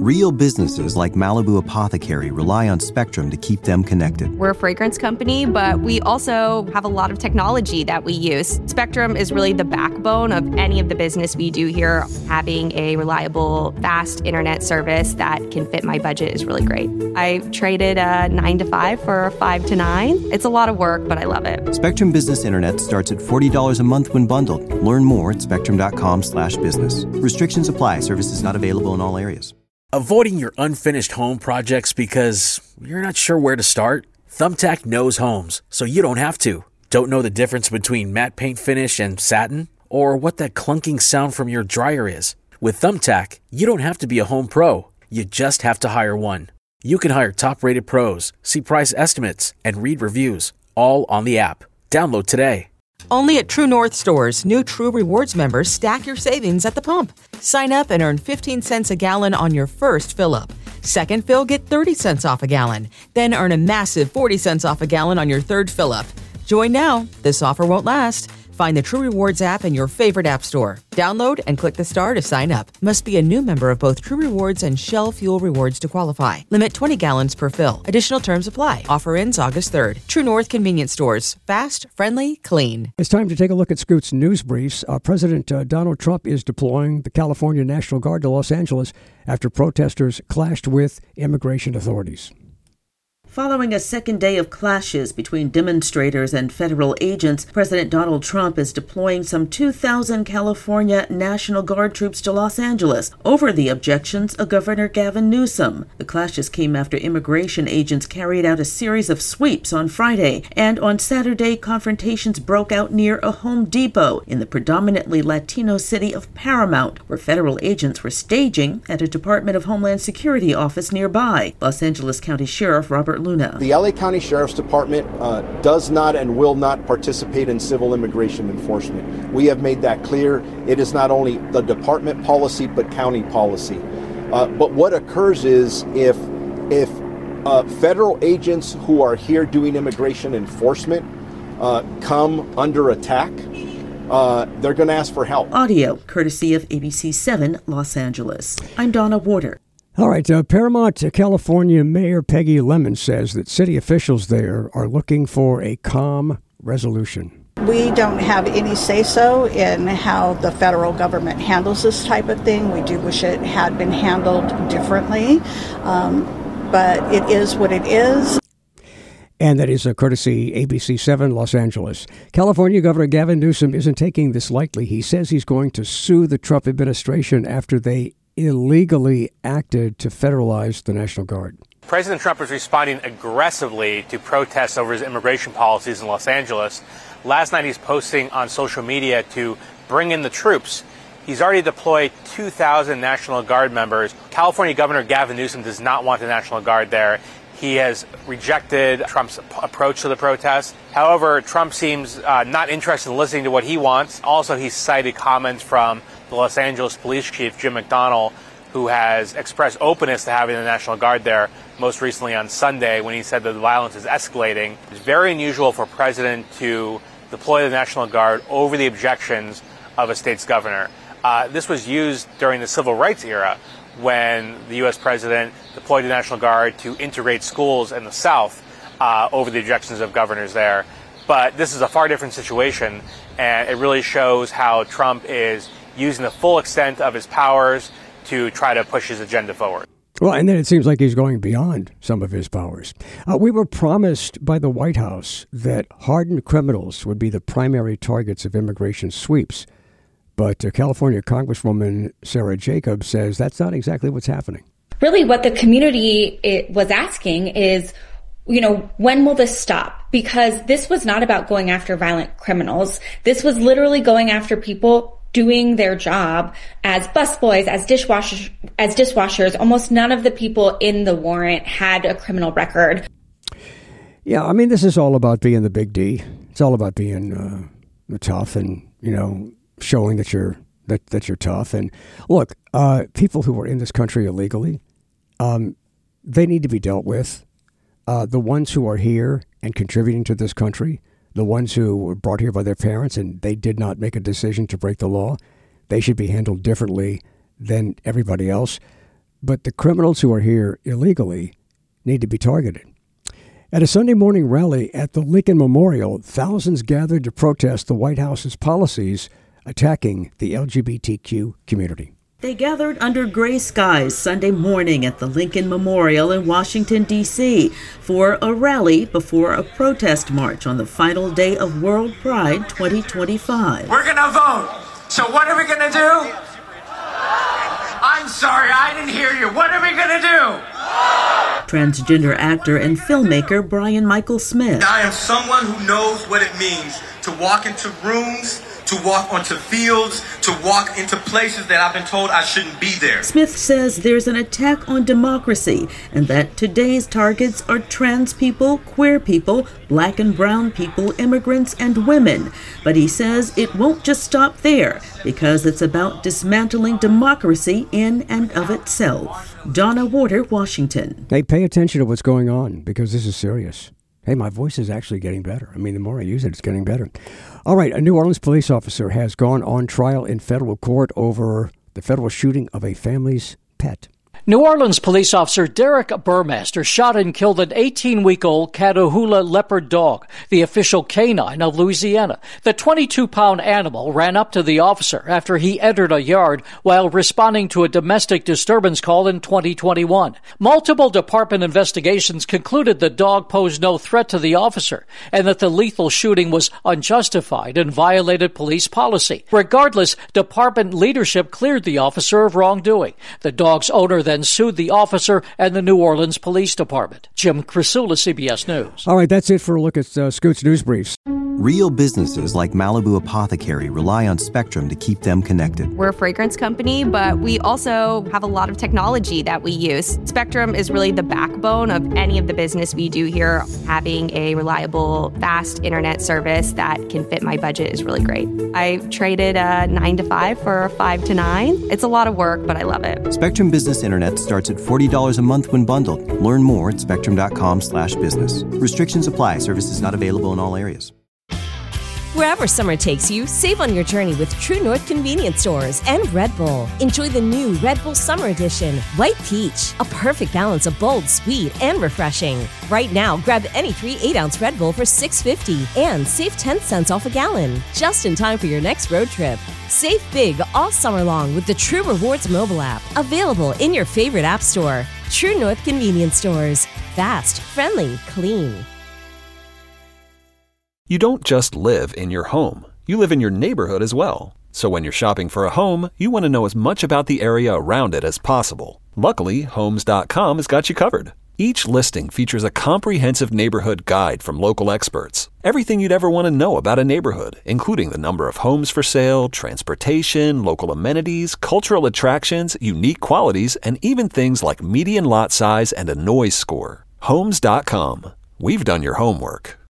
Real businesses like Malibu Apothecary rely on Spectrum to keep them connected. We're a fragrance company, but we also have a lot of technology that we use. Spectrum is really the backbone of any of the business we do here. Having a reliable, fast internet service that can fit my budget is really great. I traded a 9 to 5 for a 5 to 9. It's a lot of work, but I love it. Spectrum Business Internet starts at $40 a month when bundled. Learn more at spectrum.com/business. Restrictions apply. Services not available in all areas. Avoiding your unfinished home projects because you're not sure where to start? Thumbtack knows homes, so you don't have to. Don't know the difference between matte paint finish and satin? Or what that clunking sound from your dryer is? With Thumbtack, you don't have to be a home pro. You just have to hire one. You can hire top-rated pros, see price estimates, and read reviews, all on the app. Download today. Only at True North stores, new True Rewards members stack your savings at the pump. Sign up and earn 15 cents a gallon on your first fill-up. Second fill, get 30 cents off a gallon. Then earn a massive 40 cents off a gallon on your third fill-up. Join now. This offer won't last. Find the True Rewards app in your favorite app store. Download and click the star to sign up. Must be a new member of both True Rewards and Shell Fuel Rewards to qualify. Limit 20 gallons per fill. Additional terms apply. Offer ends August 3rd. True North Convenience Stores. Fast, friendly, clean. It's time to take a look at Scoot's news briefs. President Donald Trump is deploying the California National Guard to Los Angeles after protesters clashed with immigration authorities. Following a second day of clashes between demonstrators and federal agents, President Donald Trump is deploying some 2,000 California National Guard troops to Los Angeles over the objections of Governor Gavin Newsom. The clashes came after immigration agents carried out a series of sweeps on Friday, and on Saturday, confrontations broke out near a Home Depot in the predominantly Latino city of Paramount, where federal agents were staging at a Department of Homeland Security office nearby. Los Angeles County Sheriff Robert Luna. The LA County Sheriff's Department does not and will not participate in civil immigration enforcement. We have made that clear. It is not only the department policy, but county policy. But what occurs is if federal agents who are here doing immigration enforcement come under attack, they're going to ask for help. Audio courtesy of ABC 7 Los Angeles. I'm Donna Warder. All right, Paramount, California Mayor Peggy Lemon says that city officials there are looking for a calm resolution. We don't have any say-so in how the federal government handles this type of thing. We do wish it had been handled differently, but it is what it is. And that is a courtesy ABC 7 Los Angeles. California Governor Gavin Newsom isn't taking this lightly. He says he's going to sue the Trump administration after they illegally acted to federalize the National Guard. President Trump is responding aggressively to protests over his immigration policies in Los Angeles. Last night he's posting on social media to bring in the troops. He's already deployed 2,000 National Guard members. California Governor Gavin Newsom does not want the National Guard there. He has rejected Trump's approach to the protest. However, Trump seems not interested in listening to what he wants. Also, he's cited comments from the Los Angeles Police Chief, Jim McDonnell, who has expressed openness to having the National Guard there, most recently on Sunday when he said that the violence is escalating. It's very unusual for a president to deploy the National Guard over the objections of a state's governor. This was used during the Civil Rights era when the U.S. president deployed the National Guard to integrate schools in the South over the objections of governors there. But this is a far different situation, and it really shows how Trump is using the full extent of his powers to try to push his agenda forward. Well, and then it seems like he's going beyond some of his powers. We were promised by the White House that hardened criminals would be the primary targets of immigration sweeps. But California Congresswoman Sarah Jacobs says that's not exactly what's happening. Really what the community was asking is, when will this stop? Because this was not about going after violent criminals. This was literally going after people doing their job as busboys, as dishwashers. Almost none of the people in the warrant had a criminal record. Yeah, I mean, this is all about being the big D. It's all about being tough and, showing that you're tough. And look, people who are in this country illegally, they need to be dealt with. The ones who are here and contributing to this country, the ones who were brought here by their parents and they did not make a decision to break the law, they should be handled differently than everybody else. but the criminals who are here illegally need to be targeted. At a Sunday morning rally at the Lincoln Memorial, thousands gathered to protest the White House's policies attacking the LGBTQ community. They gathered under gray skies Sunday morning at the Lincoln Memorial in Washington, D.C. for a rally before a protest march on the final day of World Pride 2025. We're going to vote. So what are we going to do? I'm sorry, I didn't hear you. What are we going to do? Transgender actor and filmmaker Brian Michael Smith. I am someone who knows what it means to walk into rooms, to walk onto fields, to walk into places that I've been told I shouldn't be there. Smith says there's an attack on democracy and that today's targets are trans people, queer people, black and brown people, immigrants, and women. But he says it won't just stop there because it's about dismantling democracy in and of itself. Donna Warder, Washington. Hey, pay attention to what's going on because this is serious. Hey, my voice is actually getting better. I mean, the more I use it, it's getting better. All right, a New Orleans police officer has gone on trial in federal court over the federal shooting of a family's pet. New Orleans police officer Derek Burmaster shot and killed an 18-week-old Catahoula leopard dog, the official canine of Louisiana. The 22-pound animal ran up to the officer after he entered a yard while responding to a domestic disturbance call in 2021. Multiple department investigations concluded the dog posed no threat to the officer and that the lethal shooting was unjustified and violated police policy. Regardless, department leadership cleared the officer of wrongdoing. The dog's owner then sued the officer and the New Orleans Police Department. Jim Crisula, CBS News. All right, that's it for a look at Scoot's News Briefs. Real businesses like Malibu Apothecary rely on Spectrum to keep them connected. We're a fragrance company, but we also have a lot of technology that we use. Spectrum is really the backbone of any of the business we do here. Having a reliable, fast internet service that can fit my budget is really great. I traded a 9 to 5 for a 5 to 9. It's a lot of work, but I love it. Spectrum Business Internet starts at $40 a month when bundled. Learn more at spectrum.com/business. Restrictions apply. Services not available in all areas. Wherever summer takes you, save on your journey with True North Convenience Stores and Red Bull. Enjoy the new Red Bull Summer Edition, White Peach, a perfect balance of bold, sweet, and refreshing. Right now, grab any 3 8-ounce Red Bull for $6.50 and save 10 cents off a gallon, just in time for your next road trip. Save big all summer long with the True Rewards mobile app, available in your favorite app store. True North Convenience Stores. Fast, friendly, clean. You don't just live in your home. You live in your neighborhood as well. So when you're shopping for a home, you want to know as much about the area around it as possible. Luckily, Homes.com has got you covered. Each listing features a comprehensive neighborhood guide from local experts. Everything you'd ever want to know about a neighborhood, including the number of homes for sale, transportation, local amenities, cultural attractions, unique qualities, and even things like median lot size and a noise score. Homes.com. We've done your homework.